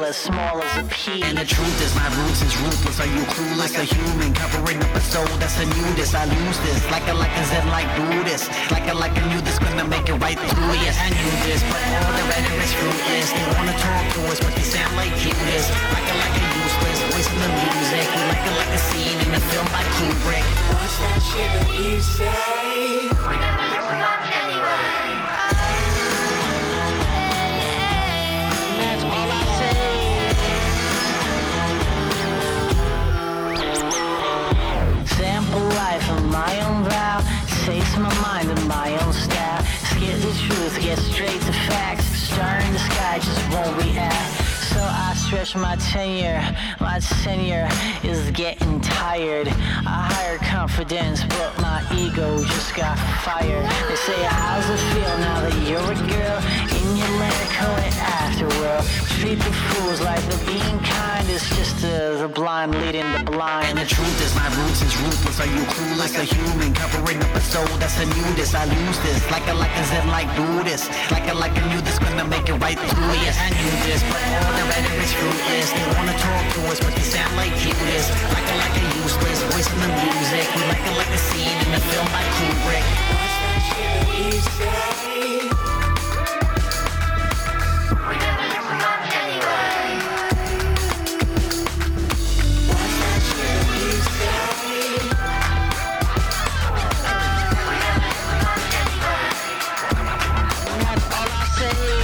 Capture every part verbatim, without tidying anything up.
as small as a pea. And the truth is my roots is ruthless. Are you clueless? A human covering up a soul that's a nudist. I lose this like a like a zen like Buddhist. Like a like a knew this gonna make it right through. Yes, I knew this, but all the rhetoric's fruitless. They wanna talk to us, but they sound like cuteness. Like a like a useless voice in the music. Like a like a scene in a film by Kubrick. What's that shit that you say? We never live without anyway. That's all I say. Sample life of my own vow. Saves my mind in my own style. Scared the truth, get straight to facts. Star in the sky just won't react. So I stretch my tenure, my tenure is getting tired. I hired confidence, but my ego just got fired. They say, how's it feel now that you're a girl in your Lanacone afterworld? Treat the fools like they're being kind. It's just uh, the blind leading the blind. And the truth is my roots is ruthless. Are you clueless? A human covering up a soul that's a nudist. I lose this like a like a zen like Buddhist. Like a like a knew this gonna make it right through. Yes, I knew this, but all the rhetoric's fruitless. They wanna talk to us, but they sound like cuteness. Like a like a useless voice in the music. We like a like a scene in a film by Kubrick. What's that shit that you say? We never live without anyway. What's that shit that you say? We never live without anyway. That's all I say.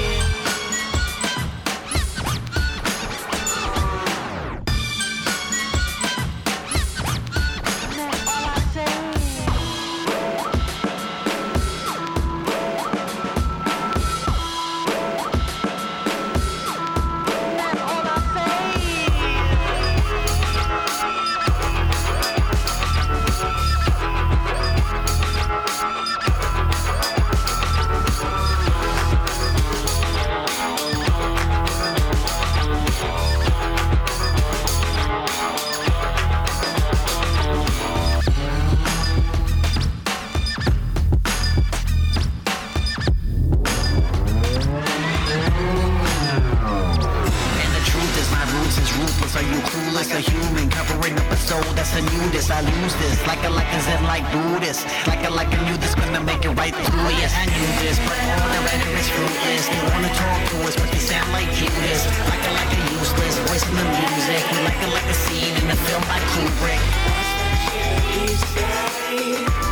Are you clueless? A human covering up a soul that's a nudist. I lose this like a like a zen like Buddhist. Like a like a knew this gonna make it right through. Yes, I knew this, but all the rhetoric's fruitless. They wanna talk to us, but they sound like cuteness. Like a like a useless voice in the music. We like a like a scene in a film by Kubrick. What's that shit that you say?